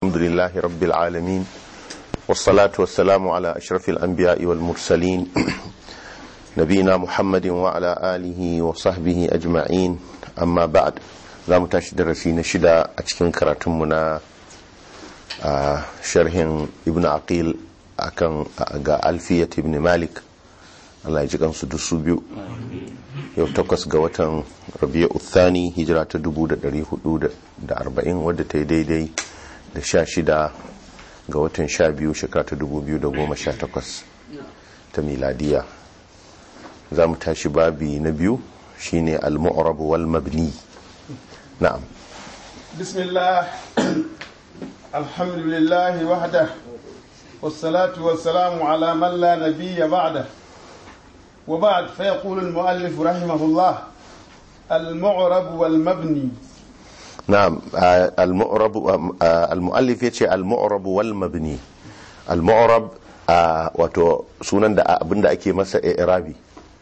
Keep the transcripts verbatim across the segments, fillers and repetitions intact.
الحمد لله رب العالمين والصلاة والسلام على أشرف الأنبياء والمرسلين نبينا محمد وعلى آله وصحبه أجمعين أما بعد لا متاشد رسين شدا أتكين كراتمنا شرح ابن عقيل أكن ألفية ابن مالك الله يجيكم سدسو بيو yau takwas ga watan rabi'u thani hijira ta dubu da dari hudu da arba'in wadda ta yi daidai da sha shida ga watan sha biyu shekara ta dubu biyu da goma sha takwas ta miladiya. Za mu tashi babi na biyu shine al-mu'rab wal mabni. Na'am. Bismillah, alhamdulillah wahda, wassalatu wassalamu ala man la nabiyya ba'da. وبعد فيقول المؤلف رحمه الله المعرب والمبني. نعم المعرب المؤلف يتي المعرب والمبني. المعرب wato sunan da abinda ake masa i'rabi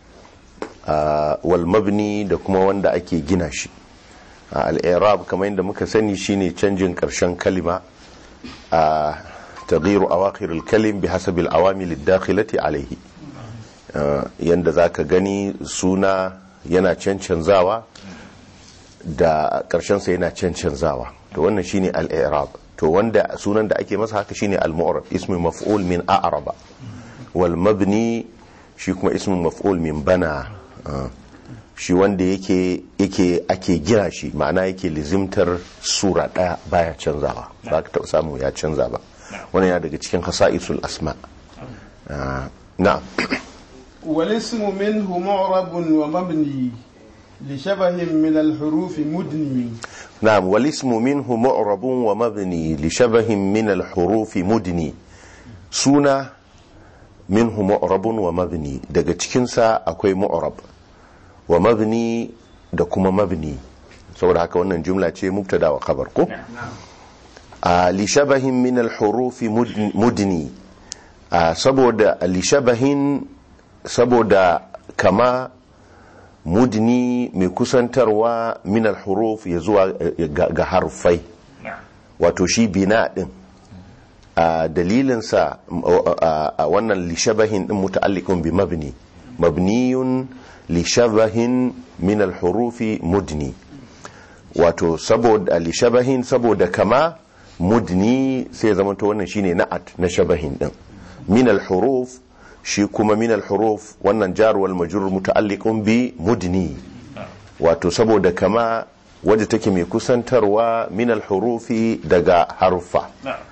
wal mabni da kuma wanda ake gina shi. al-i'rab kamar yadda muka sani shine canjin karshen kalima taghyiru awakhir al-kalim bihasabi al-awamil ad-dakhilati alayhi. Uh, yanda za ka gani suna yana cancanzawa da ƙarshensa yana cancanzawa, to wannan shine al-i'rab. To wanda sunan da ake masa haka shine al-mu'rab, ismi maf'ul min a'raba. Wal mabni shi kuma ismi maf'ul min bana, uh, shi wanda yake yake ake gina shi, ma'ana yake lizimtar sura daya baya canzawa, ba ka taɓa samu ya canza ba. Wannan ya daga cikin khasa'isul asma. uh, na'am. والاسم منه معرب ومبني لشبه من الحروف مدني. نعم والاسم منه معرب ومبني لشبه من الحروف مدني. سونا منه معرب ومبني daga cikin sa akwai mu'rab wa mabni da kuma mabni, saboda haka wannan jumla ce mubtada wa khabar ko a li shabahin min al huruf mudni, saboda li shabahin saboda kama mudni mai kusantarwa min al-huruf ya zuwa ga harfai, wato shi bina din a dalilinsa a wannan lishabahin din muta'alliqun bi mabni mabniyun lishabahin min al-hurufi mudni, wato saboda lishabahin saboda kama mudni sai zama to wannan shine na'at na shabahin din min al-huruf, shi kuma min al-huruf wannan jar wal majrur muta'alliqun bi mudni, wato saboda kama wadda take mai kusantarwa min al-hurufi daga harufa.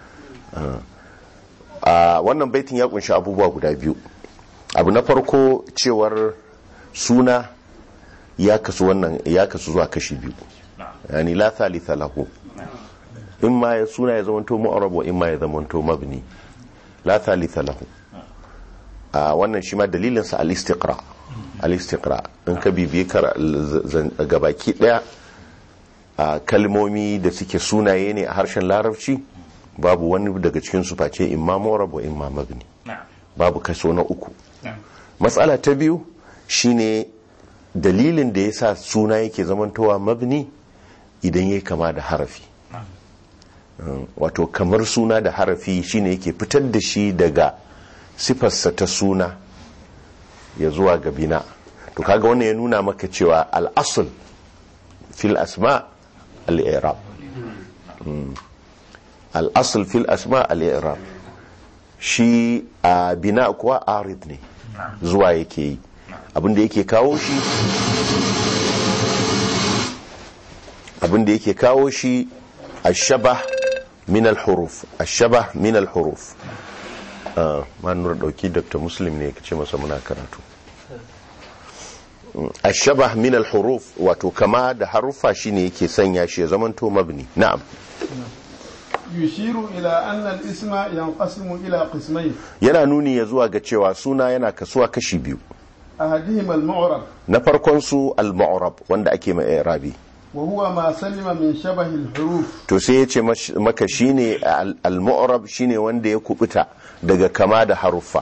a wannan baitin ya kunshi abubuwa guda biyu. Abu na farko cewar suna ya kasu wannan ya kasu zuwa kashi biyu, yani la thalitha lahu, imma ya suna ya zamanto mu'arab wa imma ya zamanto mabni, la thalitha lahu. Uh, wannan shi ma dalilinsa al-istiqra al-istiqra in ka bibiye gabaki daya uh, kalmomi da suke sunaye ne a harshen larabci babu wani daga cikin su face imma mu'rab wa imma mabni, babu kaso na uku. Matsala ta biyu shine dalilin da yasa suna yake zamantowa mabni idan yayi kama da harafi. uh, wato kamar suna da harafi shine yake fitar da shi daga sifarsa ta suna ya zuwa ga bina. To kaga wannan ya nuna maka cewa al-asl fil asma al-i'rab, al-asl fil asma al-i'rab, shi a bina kuwa arid ne, zuwa yake yi. abinda yake kawo shi abinda yake kawo shi ash-shabah min al-huruf, ash-shabah min al-huruf. ma nura dauki Dr. Muslim ne kace masa muna karatu. ashabah min al-huruf, wato kama da harufa shine yake sanya shi ya zamanto mabni. Na'am. yushiru ila anna al-isma yanqasimu ila qismayn, yana nuni ya zuwa ga cewa suna yana kasuwa kashi biyu. ahadihim al-mu'rab, na farkon su al-mu'rab wanda ake mai i'rabi, wa huwa ma salima min shabahi al-huruf, to sai yace maka shine al-mu'rab shine wanda ya kubuta daga kama da haruffa.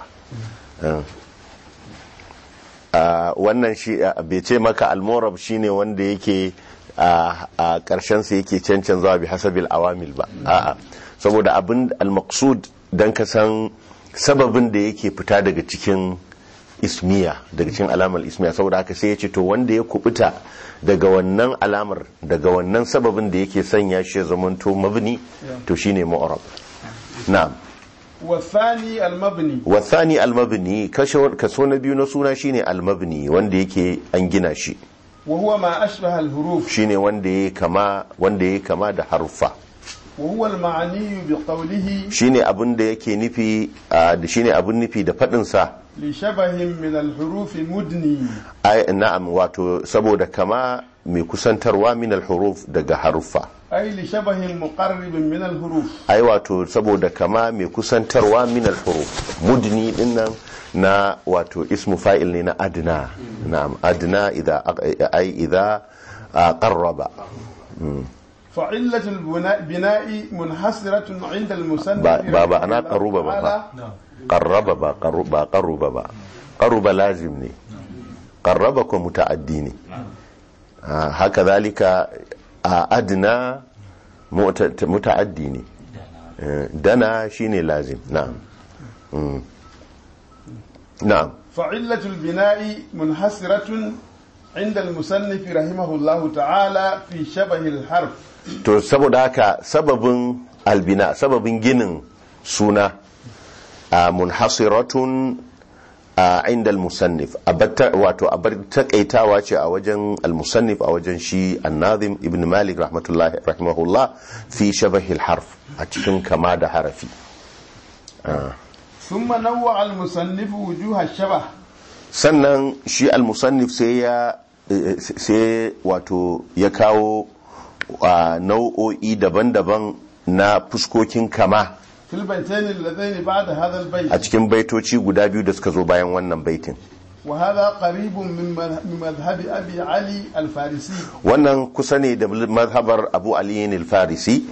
wannan shi bai ce maka al-mu'rab shine wanda yake a karshen sa yake cancanzawa bi hasabil awamil ba, a'a saboda abin al-maqsud dan ka san sababin da yake fita daga cikin ismiya daga cikin alamar ismiya, saboda haka sai ya ce to wanda ya kubuta daga wannan alamar daga wannan sababin da yake sanya shi zamanto mabni to shine mu'rab. na'am wasani al-mabni wasani al-mabni kaso na biyu na suna shine al-mabni wanda yake an gina shi, wa huwa ma ashbaha al-huruf shine wanda yake kama wanda yake kama da harfa, wa huwa al-ma'ni bi qawlihi shine abin da yake nufi da shine abin nufi da fadin sa li shabahin min al-huruf mudni, ai na'am wato saboda kama mai kusantarwa min al-huruf daga harfa, ai li shabahin muqarribin min al-huruf, ai wato saboda kama mai kusantarwa min al-huruf. Mudni dinnan na wato ismu fa'il ne na adna, na'am adna idza ai idza qarraba. فعلة البناء منحصرة عند المصنف بابا أنا قرب بابا قرب با قرب با قرب با قرب لازمني قربكم متعديني هكذلك أدنى متعديني دنا شيني لازم. نعم نعم فعلة البناء منحصرة عند المصنف رحمه الله تعالى في شبه الحرف. to saboda haka sababin albina sababin ginin suna a munhasiratun a inda al-musannif wato abar takaitawa ce a wajen al-musannif a wajen shi an-nazim ibn malik rahmatullahi rahimahullah fi shabahi al-harf a cikin kama da harafi. thumma nawwa al-musannif wujuh ash-shabah, sannan shi al-musannif sai ya sai wato ya kawo a nau'o'i daban-daban na fuskokin kama a cikin baitoci guda biyu da suka zo bayan wannan baitin. wannan kusa ne da mazhabar abu ali al-farisi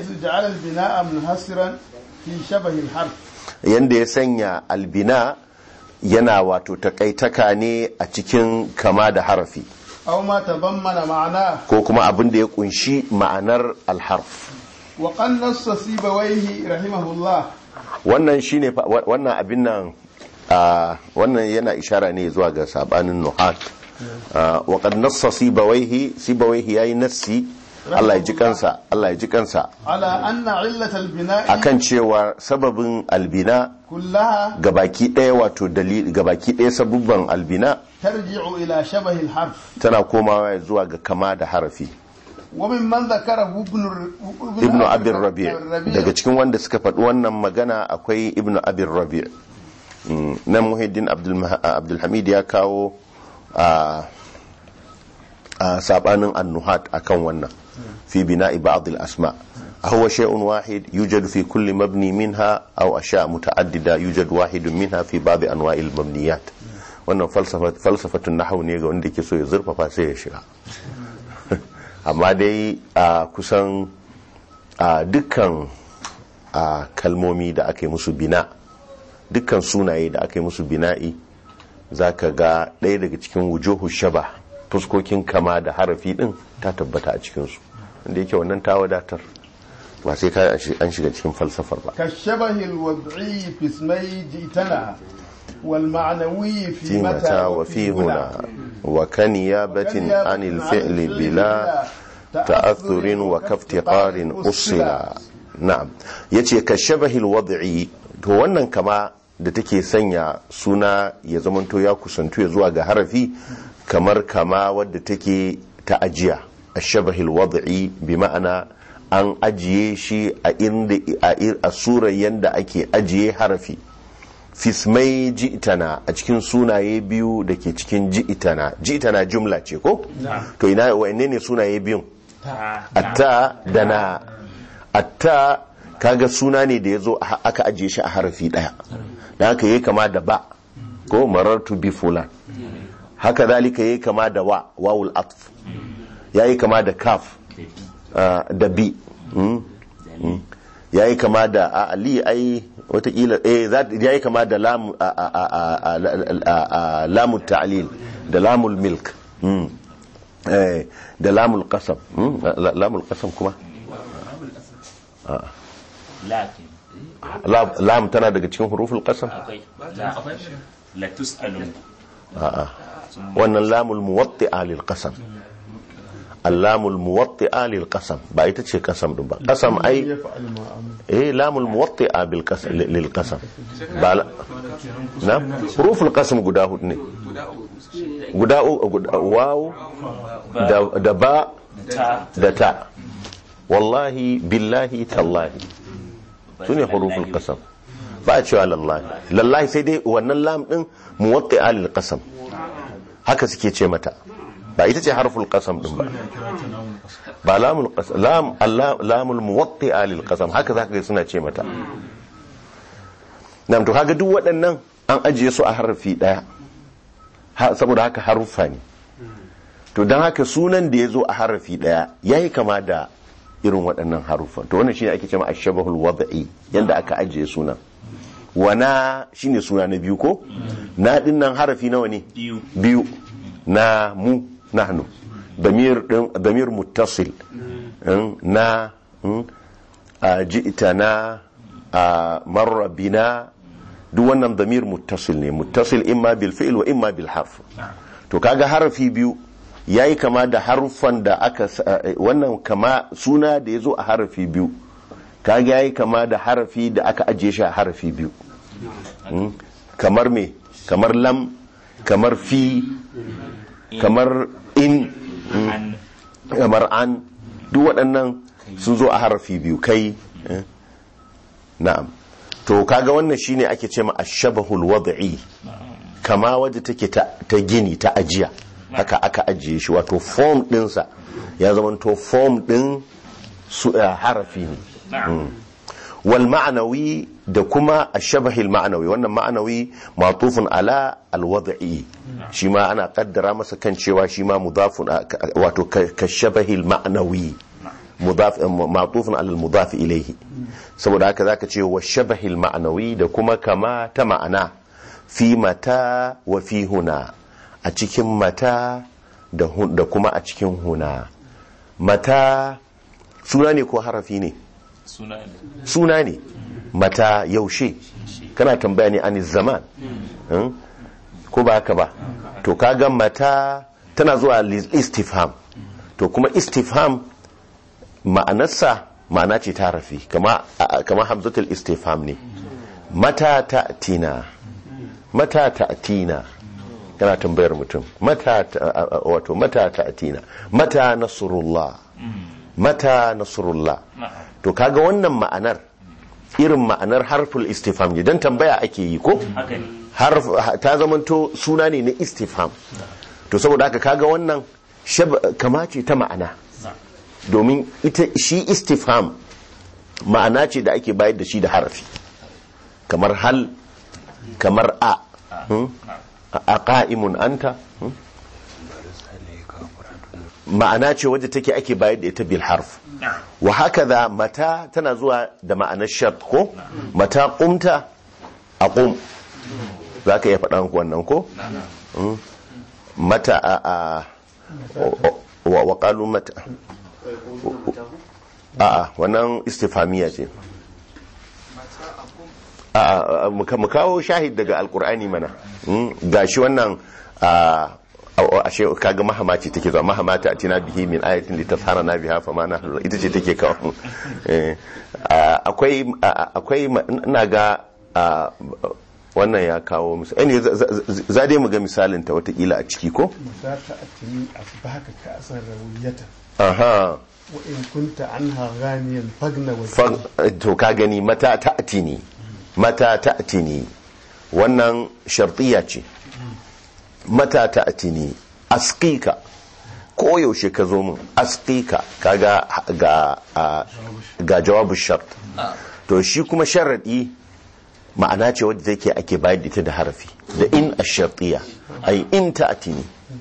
yanda ya sanya albina yana wato takaitaka ne a cikin kama da harafi, aw ma tadammana ma'ana, ko kuma abin da ya kunshi ma'anar alharf. wa qannasa sibawayhi rahimahullah, wannan shine wannan abin nan wannan yana ishara ne zuwa ga sabanin nuhat. wa qannasa sibawayhi sibawayhi yayi nassi Allah ya ji kansa Allah ya ji kansa ala anna illatal bina'i, akan cewa sababin albina kullaha gabaki daya wato dalil gabaki daya sabubban albina tarji'u ila shabahi al-harf, tana komawa zuwa ga kama da harafi. wa mimman dhakarahu ibnu abi rabi' daga cikin wanda suka faɗi wannan magana akwai ibnu abi rabi' nan muhiddin abdul hamid ya kawo a sabanin annuhat akan wannan في بناء بعض الأسماء، هو شيء واحد يوجد في كل مبني منها أو أشياء متعددة يوجد واحد منها في بعض أنواع المبنيات. wannan falsafatun nahawu ne ga wanda ke so ya zurfafa sai ya shiga. amma dai a kusan dukkan kalmomi da aka yi musu bina, dukkan sunaye da aka yi musu bina'i, za ka ga ɗaya daga cikin wujuhu shaba, fuskokin kama da harafi ɗin ta tabbata a cikinsu, wanda yake wannan ta wadatar ba sai ka an shiga cikin falsafar ba. ka shabahil wad'i fi ismai jitana wal ma'nawi fi mata wa fi huna wa kan yabatin anil fi'li bila ta'athurin wa kaftiqarin usila. na'am yace ka shabahil wad'i, to wannan kama da take sanya suna ya zamanto ya kusantu ya zuwa ga harafi kamar kama wadda take ta ajiya, ashabahil wad'i bi ma'ana an ajiye shi a inda a surar yanda ake ajiye harafi. fismai ji'tana, a cikin sunaye biyu da ke cikin ji'tana. ji'tana jumla ce ko? to ina wa'anne ne sunaye biyun? atta da na. atta kaga suna ne da ya zo aka ajiye shi a harafi daya, da haka yi kama da ba ko marartu bi fulan. haka zalika yi kama da wa wawul atf, ya yi kama da kaf da bi, ya yi kama da ali ai watakila ya yi kama da lamu ta'lil da lamul milk da lamul qasam. lamul qasam kuma lakin lam lam tana daga cikin huruful qasam akwai la la tus'alun a'a wannan lamul muwatti'a lil qasam allamul muwatti'a lil qasam ba ita ce qasam din ba qasam ai eh lamul muwatti'a bil qasam lil qasam ba na huruful qasam guda hudu ne guda waw da ba da ta wallahi billahi tallahi sune huruful qasam ba a cewa lallahi lallahi sai dai wannan lam din muwatti'a lil qasam haka suke ce mata ba ita ce harful qasam din ba ba lamul qasam lam lamul muwatti'a lil qasam haka zaka ga suna ce mata nam to kaga duk waɗannan an ajiye su a harfi daya saboda haka harufa ne to dan haka sunan da yazo a harfi daya yayi kama da irin waɗannan harufan to wannan shine ake cewa ashabahul wad'i yanda aka ajiye sunan wana shine suna na biyu ko na dinnan harafi nawa ne biyu na mu nahnu damir din damir muttasil na ji'tana marra bina duk wannan damir muttasil ne muttasil imma bil fi'l wa imma bil harf to kaga harafi biyu yayi kama da harufan da aka wannan kama suna da yazo a harafi biyu kaga yayi kama da harafi da aka ajiye shi a harafi biyu kamar me kamar lam kamar fi kamar in kamar an duk waɗannan sun zo a harafi biyu kai na'am to kaga wannan shine ake ce ma ashabahul wad'i kama wadda take ta gini ta ajiya haka aka ajiye shi wato form dinsa ya zama to form din su harafi ne wal ma'anawi da kuma ashabahil ma'anawi wannan ma'anawi matufun ala alwad'i shi ma ana kaddara masa kan cewa shi ma mudafun wato kashabahil ma'anawi mudaf matufun ala almudaf ilayhi saboda haka zaka ce washabahil ma'anawi da kuma kama ta ma'ana fi mata wa fi huna a cikin mata da kuma a cikin huna mata suna ne ko harafi ne suna ne mata yaushe kana tambaya ne ani zaman ko ba haka ba to kaga mata tana zuwa istifham to kuma istifham ma'anarsa ma'ana ce ta harafi kama kama hamzatul istifham ne mata ta'tina mata ta'tina kana tambayar mutum mata wato mata ta'tina mata nasrullah mata nasrullah to kaga wannan ma'anar irin ma'anar harful istifham ne dan tambaya ake yi ko harf ta zamanto suna ne na istifham to saboda haka kaga wannan kama ce ta ma'ana domin ita shi istifham ma'ana ce da ake bayar da shi da harafi kamar hal kamar a a qa'imun anta ma'ana ce wadda take ake bayar da ita bil harf wa hakaza mata tana zuwa da ma'anar shart ko mata qumta aqum zaka iya faɗan wannan ko mata a wa qalu mata a wannan istifhamiya ce a mu kawo shahid daga alqur'ani mana gashi wannan ashe kaga mahama ce take zuwa mahama ta atina bihi min ayatin litasharana biha fama na ita ce take kawo akwai akwai ina ga wannan ya kawo misali za dai mu ga misalin ta watakila a ciki ko za ta atini asbaka ka asar rawiyata aha wa in kunta anha ghaniyan fagna wa to ka gani mata ta atini mata ta atini wannan shartiya ce mata ta atini askika ko yaushe ka zo min askika kaga ga ga jawabu shart to shi kuma sharadi ma'ana ce wadda take ake bayar da ita da harafi da in ash-shartiyya ay in ta atini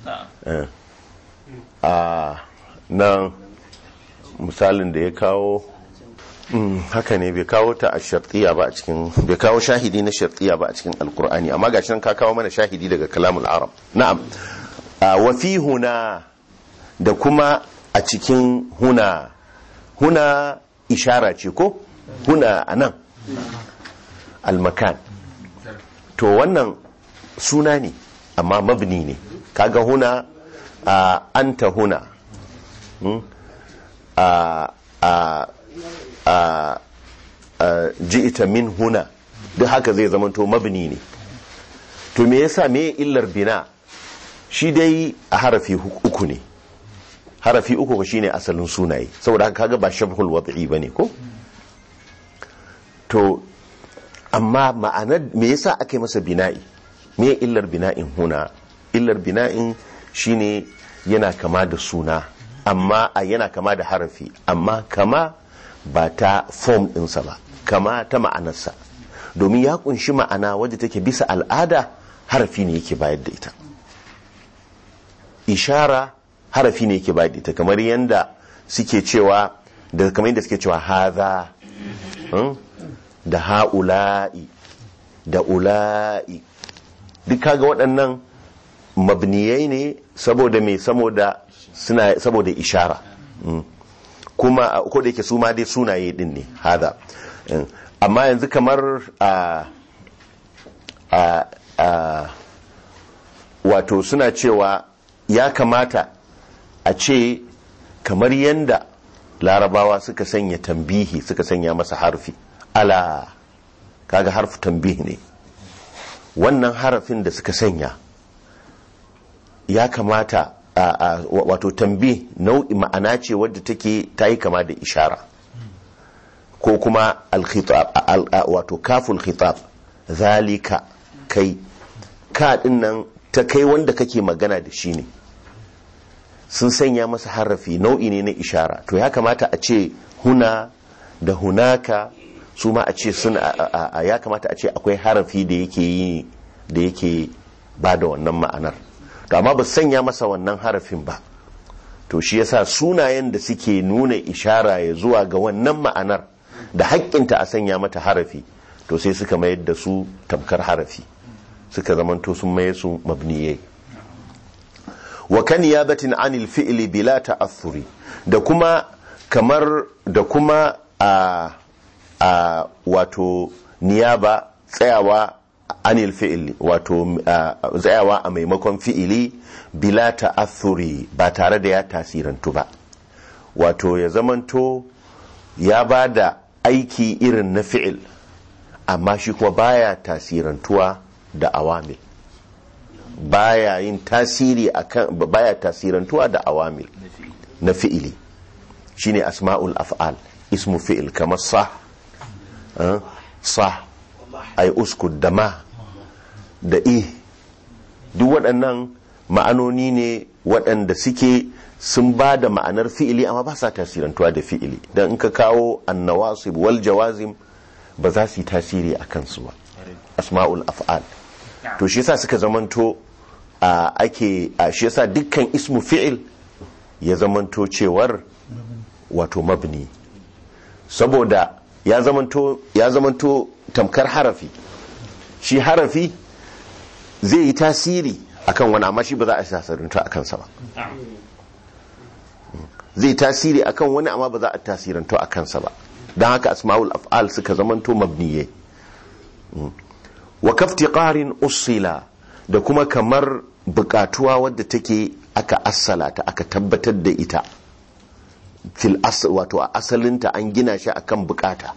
a nan misalin da ya kawo haka ne bai kawo ta a shartiya ba a cikin bai kawo shahidi na shartiya ba a cikin alkur'ani amma gashi nan ka kawo mana shahidi daga kalamul arab na'am wa fi huna da kuma a cikin huna huna ishara ce ko huna anan almakan to wannan suna ne amma mabni ne kaga huna a anta huna a a a ji'ita min huna duk haka zai zama to mabni ne to me yasa me illar bina shi dai a harafi uku ne harafi uku shine asalin sunaye saboda haka kaga ba shabhul wad'i bane ko to amma ma'anar me yasa ake masa bina'i me illar bina'in huna illar bina'in shine yana kama da suna amma a yana kama da harafi amma kama ba ta form ɗinsa ba kama ta ma'anarsa domin ya kunshi ma'ana wadda take bisa al'ada harafi ne yake bayar da ita ishara harafi ne yake bayar da ita kamar yadda suke cewa da kamar yadda suke cewa haza da ha'ula'i da ula'i duk kaga waɗannan mabniyai ne saboda me saboda suna saboda ishara kuma ko da yake su ma dai sunaye din ne hada amma yanzu kamar a a a wato suna cewa ya kamata a ce kamar yanda larabawa suka sanya tambihi suka sanya masa harfi ala kaga harfu tambihi ne wannan harafin da suka sanya ya kamata wato tambi nau'i ma'ana ce wadda take ta yi kama da ishara ko kuma al-khitab wato kaful khitab zalika kai ka nan ta kai wanda kake magana da shi ne sun sanya masa harafi nau'i ne na ishara to ya kamata a ce huna da hunaka su ma a ce sun ya kamata a ce akwai harafi da yake yi da yake ba da wannan ma'anar to amma ba sanya masa wannan harafin ba to shi yasa sunayen da suke nuna ishara ya zuwa ga wannan ma'anar da haƙƙinta a sanya mata harafi to sai suka mayar da su tamkar harafi suka zamanto sun maye su mabniyai wa kan yabatin anil fi'li bila ta'athuri da kuma kamar da kuma a a wato niyaba tsayawa anil fi'ili wato tsayawa a maimakon fi'ili bila ta'athuri ba tare da ya tasirantu ba wato ya zamanto ya ba da aiki irin na fi'il amma shi kuma baya tasirantuwa da awamil baya yin tasiri akan baya tasirantuwa da awamil na fi'ili shine asma'ul af'al ismu fi'il kamar sah sah ay uskud da ma da i duk waɗannan ma'anoni ne waɗanda suke sun ba da ma'anar fi'ili amma ba sa tasirantuwa da fi'ili don in ka kawo annawasib wal jawazim ba za su yi tasiri a kansu ba asma'ul af'al to shi yasa suka zamanto a ake a shi yasa dukkan ismu fi'il ya zamanto cewar wato mabni saboda ya zamanto ya zamanto tamkar harafi shi harafi zai yi tasiri akan wani amma shi ba za a tasirinta a kansa ba zai tasiri akan wani amma ba za a tasiranto a kansa ba don haka asma'ul af'al suka zamanto mabniye wa kaftiqarin usila da kuma kamar bukatuwa wadda take aka assala ta aka tabbatar da ita fil asl wato a asalinta an gina shi akan bukata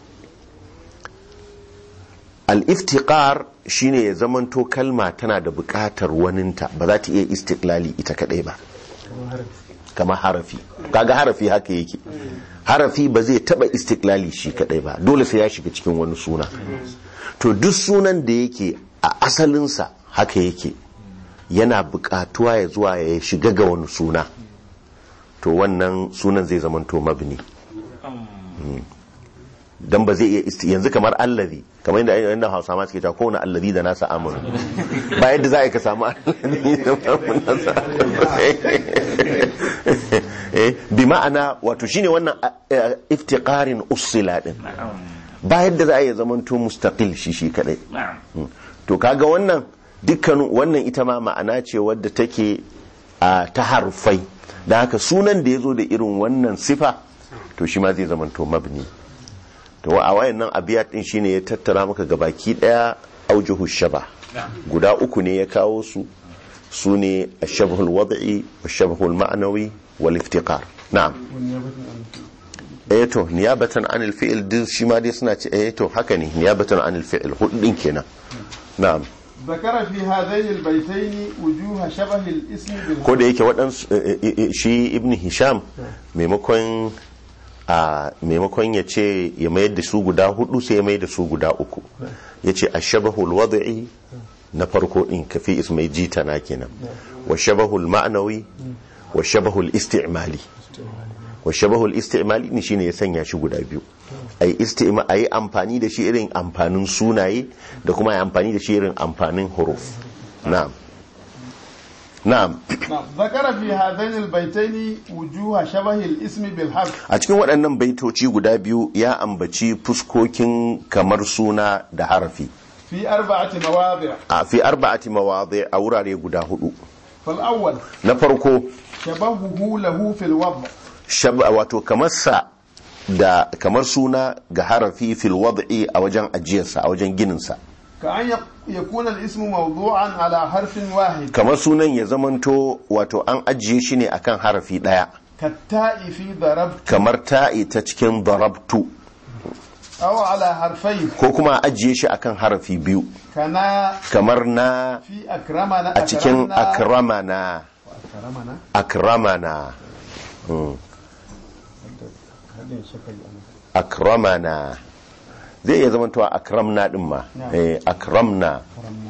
al-iftiqar shine ya zamanto kalma tana da bukatar waninta ba za ta iya istiklali ita kadai ba kama harafi kaga harafi haka yake harafi ba zai taba istiklali shi kadai ba dole sai ya shiga cikin wani suna to duk sunan da yake a asalinsa haka yake yana bukatuwa ya zuwa ya shiga ga wani suna to wannan sunan zai zamanto mabni dan ba zai iya yanzu kamar allazi kamar yadda yanda Hausa ma suke cewa ko na allazi da nasa amuru ba yadda za ka samu allazi da nasa eh bi ma'ana wato shine wannan iftiqarin usila din ba yadda za a yi zamanto mustaqil shi shi kadai to kaga wannan dukkan wannan ita ma ma'ana ce wadda take ta harfai da haka sunan da ya zo da irin wannan sifa to shi ma zai zamanto mabni to a wayannan abiyat din shine ya tattara maka gabaki daya aujuhu shaba guda uku ne ya kawo su su ne ashabhul wad'i washabhul ma'nawi wal iftiqar na'am eh to niyabatan anil fi'l din shi ma dai suna ce eh to haka ne niyabatan anil fi'l hudu din kenan na'am ذكر في هذين البيتين وجوه شبه الاسم بالهمزة ko da yake waɗansu shi ibn hisham maimakon a maimakon ya ce ya mayar da su guda hudu sai ya mayar da su guda uku ya ce ashabahul wad'i na farko din kafi ismai jitana kenan wa shabahul ma'nawi wa shabahul isti'mali wa shabahul isti'mali ne shine ya sanya shi guda biyu ai istima ai amfani da shi irin amfanin sunaye da kuma ai amfani da shi irin amfanin huruf na'am na'am ذكر في هذين البيتين وجوه شبه الاسم بالحرف a cikin waɗannan baitoci guda biyu ya ambaci fuskokin kamar suna da harafi في أربعة مواضع a fi arba'ati mawadi a wurare guda hudu فالأول na farko شبهه له في الوضع shaba wato kamar sa da kamar suna ga harafi fil wad'i a wajen ajiyarsa a wajen ginin sa كأن يكون الاسم موضوعا على حرف واحد kamar sunan ya zamanto wato an ajiye shi ne akan harafi daya كالتاء في ضربت kamar ta'i ta cikin darabtu أو على حرفين ko kuma a ajiye shi akan harafi biyu كنا kamar na في أكرمنا a cikin أكرمنا akramana أكرمنا akramana hmm. akramana zai iya zamantowa akramna din ma eh akramna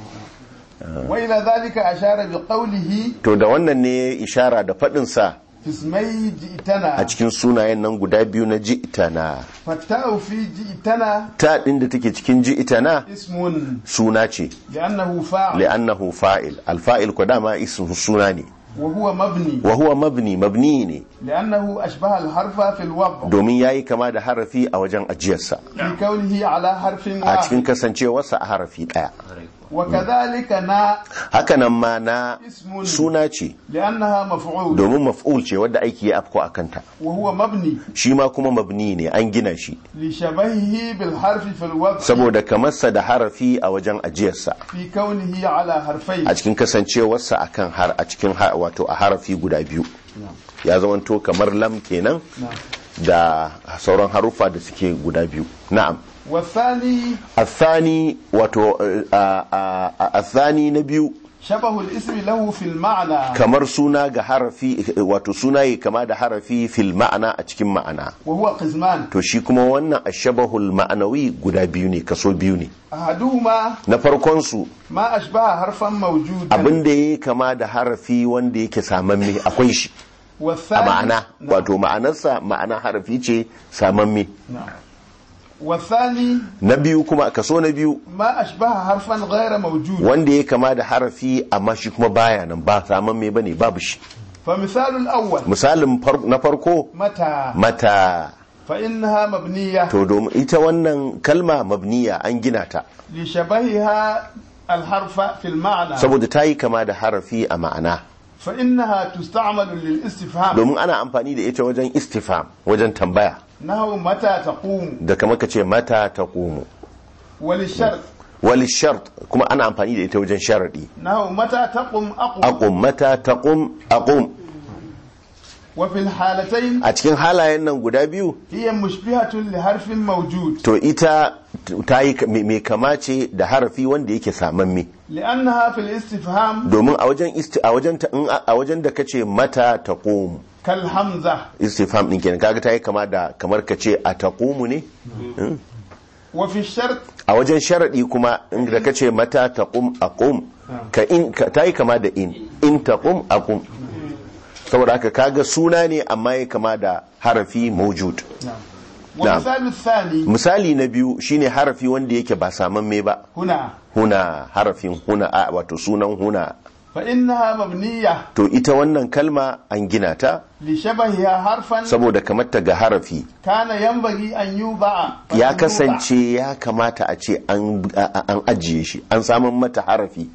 وإلى ذلك أشار بقوله to da wannan ne ishara da fadin sa في اسمي جئتنا a cikin sunayen nan guda biyu na ji'tana فالتاء في جئتنا ta din da take cikin ji'tana اسم suna ce لأنه فاعل li'annahu fa'il al-fa'il ko dama ismu suna ne وهو مبني wa huwa mabni mabni ne لأنه أشبه الحرف في الوضع domin yayi kama da harafi a wajen ajiyarsa في كونه على حرف a cikin واحد kasancewarsa a harafi daya وكذلك نا hakanan ma na اسم suna ce لأنها مفعول domin maf'ul ce wadda aiki ya afko a kanta وهو مبني shi ma kuma mabni ne an gina shi لشبهه بالحرف في الوضع saboda kamarsa da harafi a wajen ajiyarsa في كونه على حرفين a cikin kasancewarsa akan har a cikin ha- wato a harafi guda biyu ya zamanto kamar lam kenan نعم. da sauran haruffa da suke guda biyu na'am والثاني الثاني wato a- a- a- الثاني na biyu شبه الاسم له في المعنى kamar suna ga harafi wato suna yi kama da harafi fil ma'ana a cikin ma'ana وهو قسمان to shi kuma wannan ashabahul ma'anawi guda biyu ne kaso biyu ne أحدهما na farkon su ما أشبه حرفا موجودا abin da yayi kama da harafi wanda yake samamme akwai shi a والثاني ma'ana نعم. wato ma'anarsa ma'ana harafi ce samamme نعم. والثاني na biyu kuma kaso na biyu ما أشبه حرفا غير موجود wanda ya kama da harafi amma shi kuma baya nan ba samamme bane babu shi فمثال الأول misalin far- na farko متى mata فإنها مبنية to domin ita wannan kalma mabniya an gina ta لشبهها الحرف في المعنى saboda ta yi kama da harafi a ma'ana فإنها تستعمل للاستفهام domin ana amfani da ita wajen istifham wajen tambaya نحو متى تقوم da kamar ka ce mata ta ƙumu وللشرط wal shart kuma ana amfani da ita wajen sharadi نحو متى تقوم أقوم aqum mata taqum aqum وفي الحالتين a cikin halayen nan guda biyu هي مشبهة لحرف موجود to ita ta yi mai kama ce da harafi wanda yake samamme لأنها في الاستفهام domin a wajen isti a wajen ta in a wajen da kace mata taqum كالحمزة istifham din kenan kaga ta yi kama da kamar kace a taqumu ne Hmm? وفي الشرط a wajen sharadi kuma in da kace mata taqum aqum ka in ka ta yi kama da in in taqum aqum saboda haka kaga suna ne amma ya kama da harafi mawjud والمثال الثاني misali na biyu shine harafi wanda yake ba samamme ba هنا huna harafin huna a wato sunan huna فإنها مبنية to ita wannan kalma an gina ta لشبهها حرفا saboda kamar ta ga harafi كان ينبغي أن يوضع ya kasance ya kamata a ce an an ajiye shi an samun mata harafi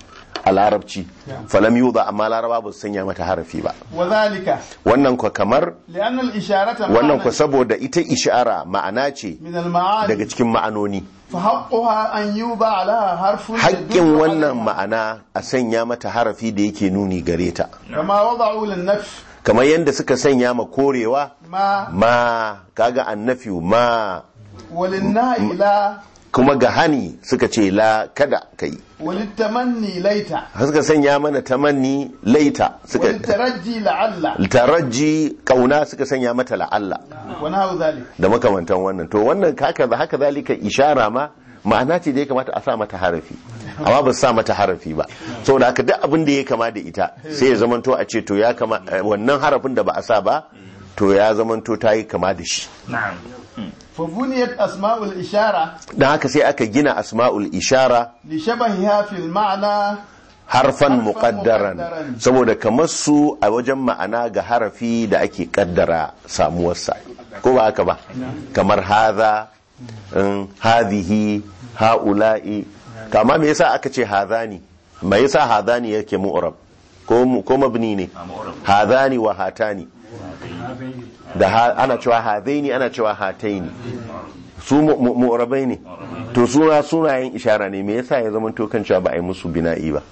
a larabci falam yuda amma laraba ba su sanya mata harafi ba وذلك wannan kwa kamar لأن الإشارة wannan kwa معنى saboda ita ishara ma'ana ce من المعاني daga cikin ma'anoni فحقها أن يوضع لها حرف haƙƙin يدل wannan عليها ma'ana a sanya mata harafi da yake nuni gare ta كما وضعوا للنفس kamar yadda suka sanya ma korewa ما ma kaga annafiyu ma وللنهي لا kuma ga hani suka ce la kada kai وللتمني ليت suka sanya mana tamanni laita suka وللترجي لعل taraji kauna suka sanya mata la'alla ونحو ذلك da makamantan wannan to wannan haka haka zalika ishara ma ma'ana ce da ya kamata a sa mata harafi amma ba su sa mata harafi ba saboda haka duk abin da ya kama da ita sai ya zamanto a ce to ya kama wannan harafin da ba a sa ba to ya zamanto ta yi kama da shi na'am فبنيت أسماء الإشارة dan haka sai aka gina asma'ul ishara لشبهها في المعنى harfan Harfan muqaddaran muqaddaran. saboda kamar su a wajen ma'ana ga harafi da ake kaddara samuwarsa ko ba haka ba kamar hadha in, hadhihi haula'i to amma me yasa aka ce hadhani me yasa hadhani yake mu'rab ko mu- ko mabni ne hadhani wa hatani da ha- ana cewa hadaini ana cewa hataini su mu- mu- mu'rabai ne to suna sunayen ishara ne me yasa ya zama to kan cewa ba a yi musu bina'i ba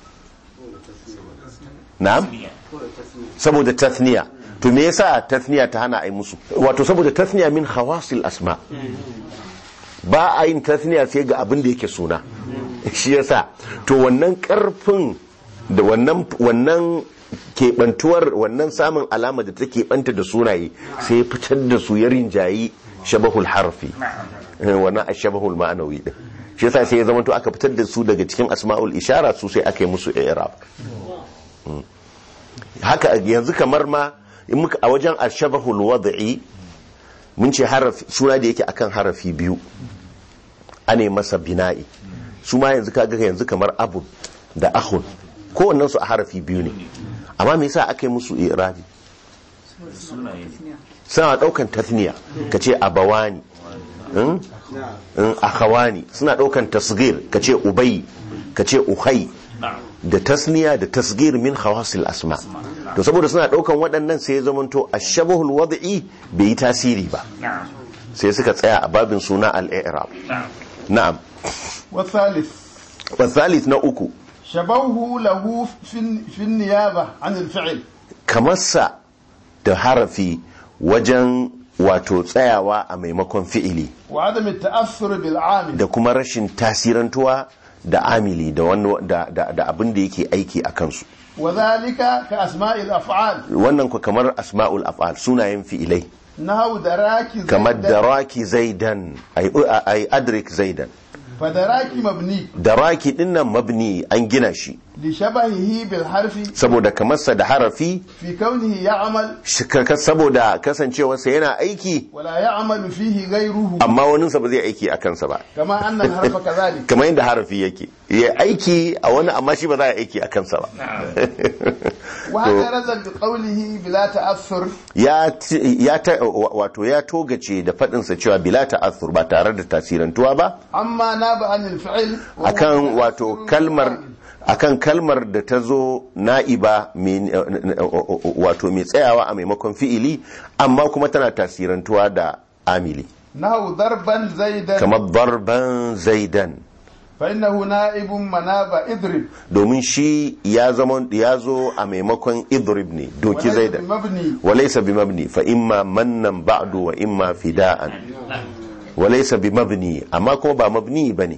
na'am saboda tathniya to me yasa tathniya ta hana a yi musu wato saboda tathniya min khawasil asma ba a yin tathniya sai ga abin da yake suna shi yasa to wannan karfin da wannan wannan keɓantuwar wannan samun alama da ta keɓanta da sunaye sai ya fitar da su ya rinjayi shabahul harfi wannan a shabahul ma'anawi din shi yasa sai ya zama to aka fitar da su daga cikin asma'ul ishara su sai aka yi musu i'rab haka yanzu kamar ma in muka a wajen ashabahul wad'i mun ce harafi suna da yake akan harafi biyu ane masa bina'i su ma yanzu kaga yanzu kamar abu da akhun kowannen su a harafi biyu ne amma me yasa aka yi musu i'rabi sunaye suna daukan tathniya kace abawani in in akhawani suna daukan tasghir kace ubay kace uhay da tasniya da tasghir min khawasil asma to saboda suna daukan waɗannan sai ya zamanto ashabahul wad'i bai yi tasiri ba na'am sai suka tsaya a babin suna al-i'rab na'am na'am والثالث wa thalith na uku شبوه له في في النيابة عن الفعل kamarsa da harafi wajen wato tsayawa a maimakon fi'ili وعدم التأثر بالعامل da kuma rashin tasirantuwa da amili da wani da, da, da abin da yake aiki a kansu وذلك كأسماء الأفعال wannan ku kamar asma'ul af'al sunayen fi'ilai نحو دراك kamar زيدا daraki zaidan ay ay adrik zaidan فدراك مبني daraki dinnan mabni an gina shi لشبهه بالحرف saboda kamarsa da harafi في كونه يعمل shi ka- saboda kasancewarsa yana aiki ولا يعمل فيه غيره amma waninsa ba zai aiki a kansa ba كما أن الحرف كذلك kamar yadda harafi yake ya aiki a wani amma shi ba za a aiki a kansa ba واعترض بقوله بلا تأثر ya ti- ya ta wato ya togace da faɗinsa cewa bila ta'athur ba tare da tasirantuwa ba أما ناب عن الفعل وهو akan متأثر wato kalmar akan kalmar da ta zo na'iba mai- wato mai tsayawa a maimakon fi'ili amma kuma tana tasirantuwa da amili نحو ضربا زيدا kamar darban zaidan فإنه نائب مناب اضرب domin shi ya zama ya zo a maimakon idrib ne doki وليس zaidan بمبني وليس بمبني فإما منن بعد وإما فداء وليس بمبني أما كما با مبني بني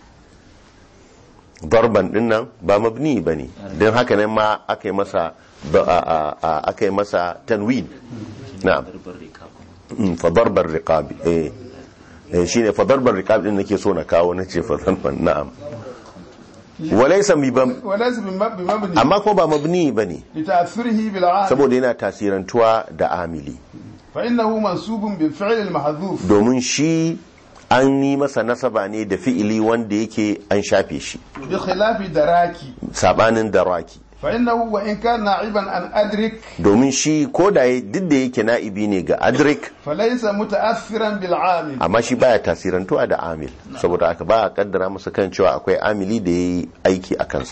ضربا dinnan ba mabni bane dan haka ne ma akai masa akai masa tanwin na'am Mm, fa darbar riqabi eh eh shine fa darbar riqab din nake so na kawo nace fa darban na'am walaysa bibam وليس بم- بمبني amma ko ba mabni bane لتأثره بالعامل saboda yana tasirantuwa da amili فإنه منسوب بالفعل المحذوف domin shi an yi masa nasaba ne da fi'ili wanda yake an shafe shi بخلاف دراكي sabanin daraki فإنه وإن كان نائبا عن أدرك domin shi ko da ya- duk da yake na'ibi ne ga adrik فليس متأثرا بالعامل amma shi baya tasirantuwa da amil saboda haka ba a kaddara masa kan cewa akwai amili da ya yi aiki a kansa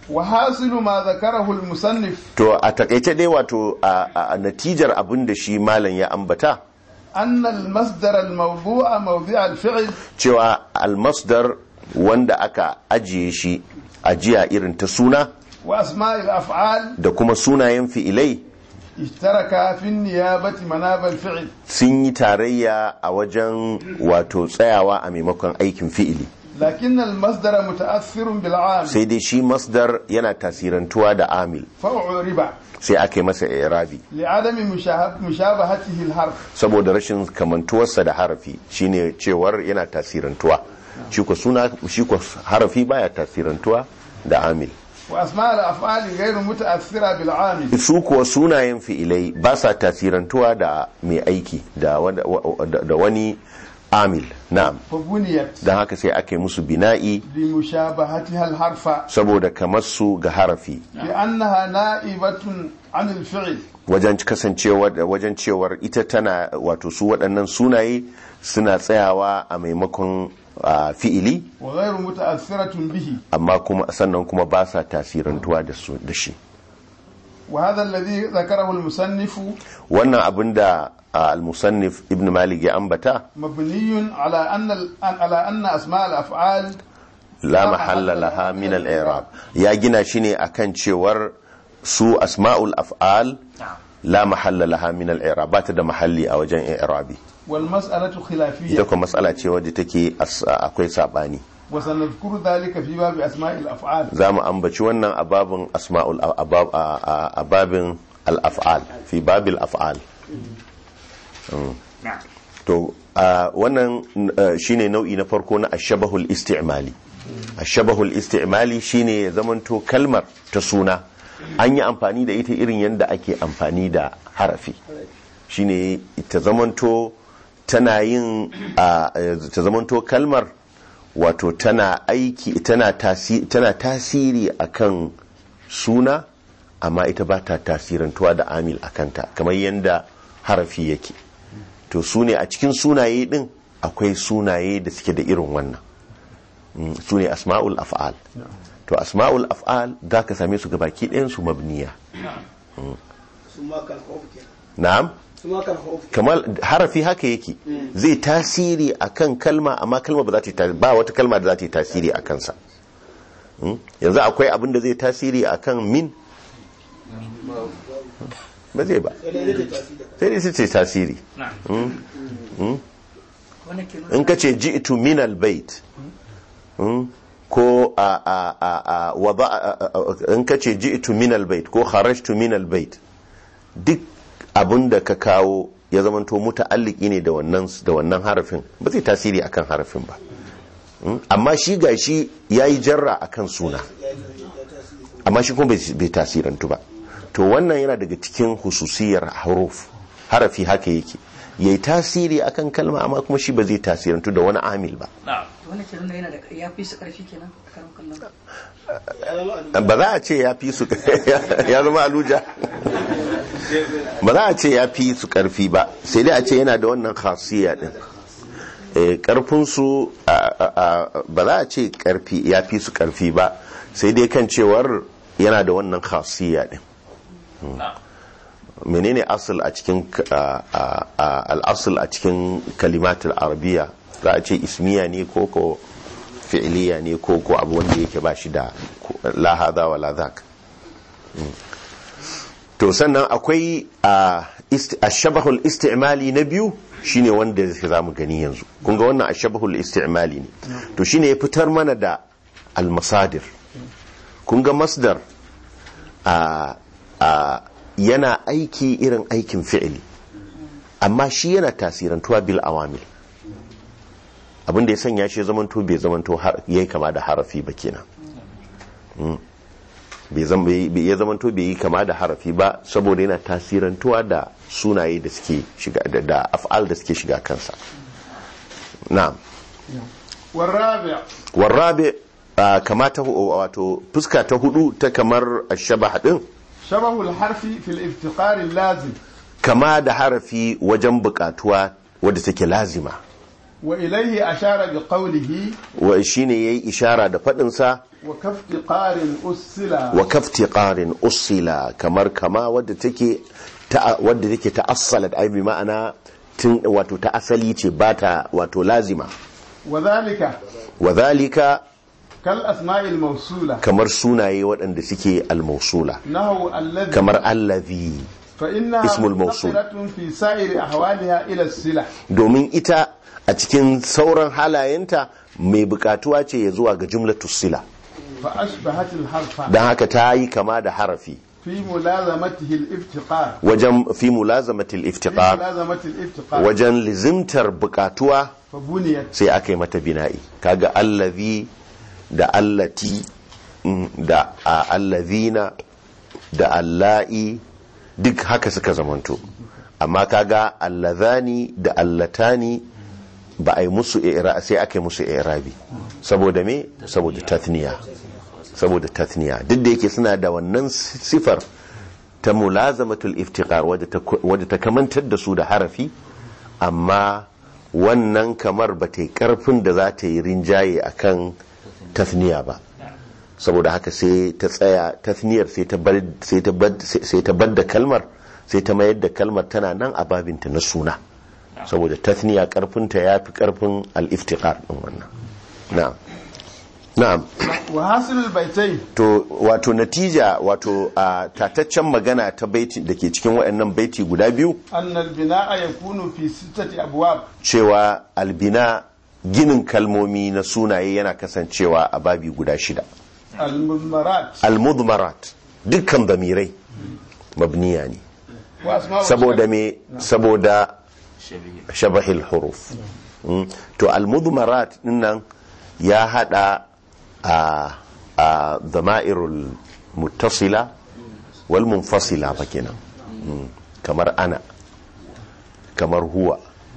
وحاصل ما ذكره المصنف to a takaice dai wato a natijar abin da shi malam ya ambata أن المصدر الموضوع موضع الفعل cewa almasdar wanda aka ajiye shi ajiya irin ta suna وأسماء الأفعال da kuma sunayen fi'ilai اشترك في النيابة مناب الفعل sun yi tarayya a wajen wato tsayawa a maimakon aikin fi'ili لكن المصدر متأثر بالعامل sai dai shi masdar yana tasirantuwa da amil فأعرب sai aka yi masa irabi لعدم مشابه- مشابهته الحرف saboda rashin kamantuwarsa da harafi shine cewar yana tasirantuwa shi ko suna shi ko harafi baya tasirantuwa da amil وأسماء الأفعال غير متأثرة بالعامل su kuwa sunayen fi'ilai ba sa tasirantuwa da mai aiki da wanda- da- da wani amil na'am فبنيت don haka sai aka yi musu bina'i لمشابهتها الحرف saboda kamar su ga harafi لأنها نائبة عن الفعل wajen kasancewa wajen cewar ita tana wato su waɗannan sunaye suna tsayawa a maimakon ah, fi'ili وغير متأثرة به amma kuma sannan kuma ba sa tasirantuwa da su da shi وهذا الذي ذكره المصنف wannan abin da ah, al-musannif ibn malik ya ambata مبني على أن ال- على أن أسماء الأفعال la mahalla laha min al-i'rab ya gina shi ne akan cewar su asma'ul af'al la mahalla laha min al-i'rab ba ta da mahalli a wajen i'rabi والمسألة ita خلافية kuma matsala ce wadda take as- akwai sabani وسنذكر ذلك في باب أسماء الأفعال za mu ambaci wannan a babin asma'ul a bab- a- a- a babin al-af'al fi babil af'al Mm. to a wannan uh, shine nau'i na farko na ashabahul isti'mali ashabahul isti'mali shine ya zamanto kalmar ta suna an yi amfani da ita irin yadda ake amfani da harafi shine ta zamanto tana yin uh, ta zamanto kalmar wato tana aiki tana tasiri, tana tasiri akan suna amma ita ba ta tasirantuwa da amil akanta kamar yadda harafi yake to su ne a cikin sunaye din akwai sunaye da suke da irin wannan Mm, su ne asma'ul af'al to asma'ul af'al za ka same su gabaki ɗayan su mabniya na'am kamar harafi haka yake zai tasiri akan kalma amma kalma ba za ta yi tasiri ba wata kalma da za ta yi tasiri a kansa Mm, yanzu akwai abin da zai tasiri akan min ba zai ba sai dai su ce tasiri Mm, mm. in ka ce ji'tu min albayt Mm, ko a a a a wada a- a- a- in ka ce ji'tu min albayt ko kharajtu min albayt duk abin da ka kawo ya zamanto muta'alliki ne da wannan da wannan harafin ba zai tasiri akan harafin ba Mm, amma shi gashi yayi jarra akan suna amma shi kuma bai bai tasirantu ba to wannan yana daga cikin hususiyar huruf harafi haka yake yayi tasiri akan kalma amma kuma shi ba zai tasirantu da wani amil ba wannan ke nuna yana da ya fi su karfi kenan karan kallon ba za a ce ya fi su ya zama aluja ba za a ce ya fi su karfi ba sai dai a ce yana da wannan khasiyya din eh karfin su a- a- a- ba za a ce karfi ya fi su karfi ba sai dai kan cewar yana da wannan khasiyya din menene asal a cikin a- a- a- al-asl a cikin kalimatul arabiya za a ce ismiya ne ko ko fi'liya ne ko ko abu wanda yake ba shi da la hadha wala dhak Mm. to sannan akwai a ist- ashabahul istimali na biyu shine wanda za mu gani yanzu kun ga wannan ashabahul istimali ne to shine ya fitar mana da al-masadir kun ga masdar a a yana aiki irin aikin fi'ili amma shi yana tasirantuwa bil awamil abinda ya sanya shi zamanto bai zamanto yayi kama da harafi ba kenan Mm. bai zam- bai- ya zamanto bai yi kama da harafi ba saboda yana tasirantuwa da sunaye da suke shiga da, da af'al da suke shiga kansa na'am والرابع warrabe ah, kama ta hu- wato fuska ta hudu ta kamar ashabah din شبه الحرف في الافتقار اللازم kama da harafi wajen bukatuwa wadda take lazima وإليه أشار بقوله wa shine yayi ishara da fadin sa wa kaftiqarin usila wa kaftiqarin usila kamar kama wadda take ta wadda take ta'assalat ai bi ma'ana tun wato ta asali ce ba ta wato lazima wa zalika wa zalika kal asma'il mawsula kamar sunaye waɗanda suke al-mawsula nahu alladhi kamar allazi fa innaha ismul mawsul. muttaqilatun fi sa'iri ahwaliha ila as-sila domin ita a cikin sauran halayenta mai bukatuwa ce ya zuwa ga jumlatu sila fa ashbahat al-harfa don haka ta yi kama da harafi fi mulazamatihi al-iftiqar wajen fi mulazamati fi al-iftiqar mulazamati al-iftiqar wajen lizimtar bukatuwa fa buniyat sai aka yi mata bina'i kaga allazi da allati mm, da a allazina da alla'i duk haka suka zamanto amma kaga allazani da allatani ba a yi musu i'ra sai aka yi musu i'rabi saboda me saboda tathniya saboda tathniya duk da yake suna da wannan sifar ta mulazamatul iftiqar wadda ta wadda ta kamantar da su da harafi amma wannan kamar ba ta yi karfin da za ta yi rinjaye akan tathniya ba saboda haka sai ta tsaya tathniyar sai ta bar sai ta bar sai ta bar da kalmar sai ta mayar da kalmar tana nan a babinta na suna saboda tathniya karfinta yafi karfin al-iftiqar din wannan na'am na'am wa hasilul baitai to wato natija wato a tataccen magana ta baiti da ke cikin waɗannan baiti guda biyu anna al-bina'a yakunu fi sittati abwab cewa albina ginin kalmomi na sunaye yana kasancewa a babi guda shida al-mudmarat al-mudmarat dukkan damirai mabniya ne wa asma'u saboda me saboda shabahil huruf Mm. to al-mudmarat dinnan ya hada a a dhama'irul muttasila wal munfasila fa kenan Mm. kamar ana kamar huwa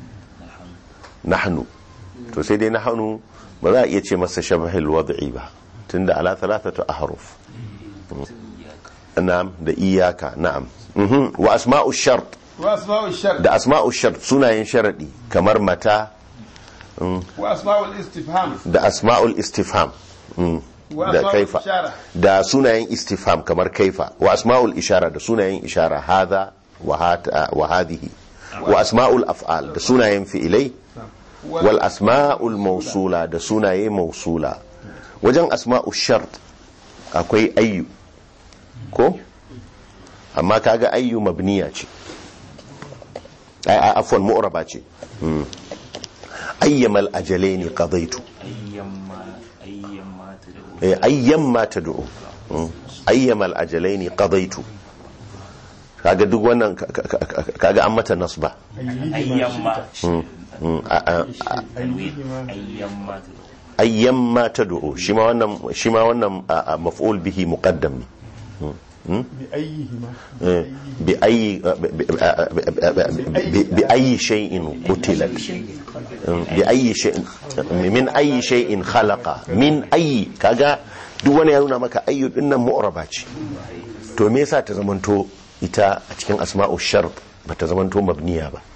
nahnu to sai dai nahnu ba za a iya ce masa shabahil wad'i ba tunda ala thalathatu ahruf na'am da iyaka na'am Mhm. wa asma'u shart wa asma'u shart da asma'u shart sunayen sharadi kamar mata wa asma'ul istifham da asma'ul istifham mm, wa da asma'ul kaifa ishara da sunayen istifham kamar kaifa wa asma'ul ishara da sunayen ishara hadha wa hata wa hadhihi wa asma'ul af'al da sunayen fi'ilai wal asma'ul mawsula da sunaye mawsula wajen asma'u shart akwai ayyu ko amma kaga ayyu mabniya ce ai ai, afwan mu'raba ce Mm. ayyamal ajalaini qadaitu ayyamma ayyamma tad'u eh, ayyamma tad'u Mm. ayyamal ajalaini qadaitu kaga duk wannan ka- ka- ka- kaga an mata nasba ayyamma Mm, a- a- a- ayyamma tad'u ayyamma tad'u shi ma wannan shi ma wannan a- a, maf'ul bihi muqaddam ne bi ayyihima Eh, bi ayi bi- bi- bi- bi- bi ayi shay'in qutilat Mm, bi ayi shay'in min ayi shay'in khalaqa min ayi kaga duk wani ya nuna maka ayyu dinnan mu'raba ce to me yasa ta zamanto ita a cikin asma'u shart ba ta zamanto mabniya ba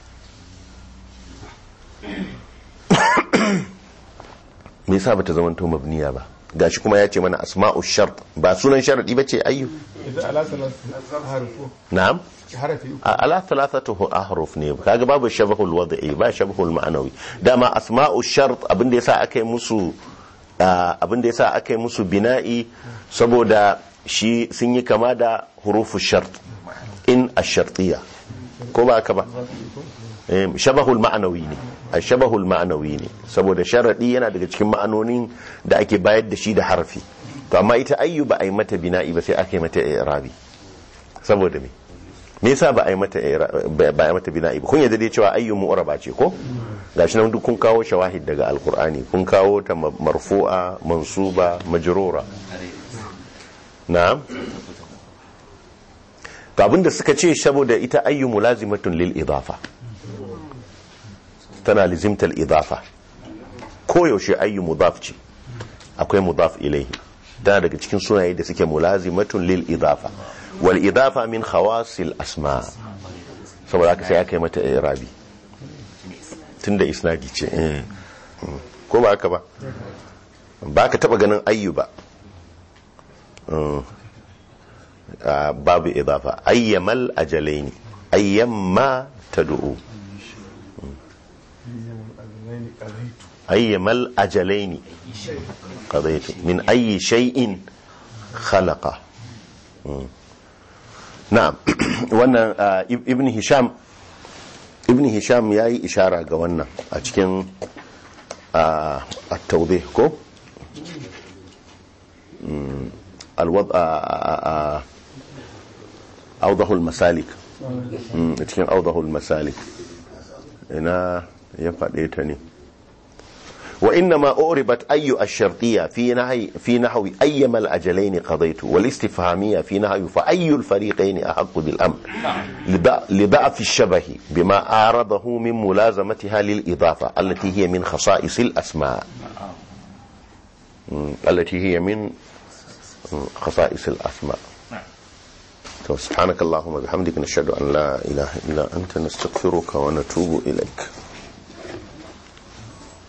me yasa ba ta zamanto mabniya ba gashi kuma ya ce mana asma'u shart ba sunan sharadi ba ce ayyu idan ala salatu harfu na'am harafi uku a- ala thalathatu ahruf ne kaga babu shabahul wad'i ba shabahul ma'anawi dama asma'u shart abinda yasa aka yi musu ah, abinda yasa aka yi musu bina'i saboda shi sun yi kama da hurufu shart in ash-shartiyya ko ba haka ba Eh, shabahul ma'anawi ne a shabahul ma'anawi ne saboda sharadi yana daga cikin ma'anonin da ake bayar da shi da harfi to amma ita ayyu ba a yi mata bina'i ba sai aka yi mata i'rabi saboda me me yasa ba a yi mata ba a yi mata bina'i ba kun yadda dai cewa ayyu mu'raba ce ko gashi nan duk kun kawo shawahid daga alqur'ani kun kawo ta ma- marfu'a mansuba majrura na'am to abinda suka ce saboda ita ayyu mulazimatun lil idafa tana lizimtal idafa ko yaushe ayyu mudaf ce akwai mudaf ilayhi tana daga cikin sunaye da suke mulazimatun lil idafa wal idafa min khawasil asma saboda haka sai aka yi mata i'rabi tunda isnadi ce eh. ko ba haka ba ba ka taba ganin ayyu ba uh, uh, babu idafa ayyamal ajalaini ayyamma tad'u ayyamal ajalaini qadaytu min ayyi shay'in khalaqa. na'am wannan uh, ibn hisham ibn hisham yayi ishara ga wannan a cikin uh, at-tawdih ko الوضع أوضح المسالك cikin أوضح المسالك هنا يفعلتني وإنما أعربت أي الشرطية في نحو في نحو أيما الأجلين قضيت والاستفهامية في نحو فأي الفريقين أحق بالأمر لضعف الشبه بما أعرضه من ملازمتها للإضافة التي هي من خصائص الأسماء التي هي من خصائص الأسماء. سبحانك اللهم وبحمدك نشهد أن لا إله إلا أنت نستغفرك ونتوب إليك.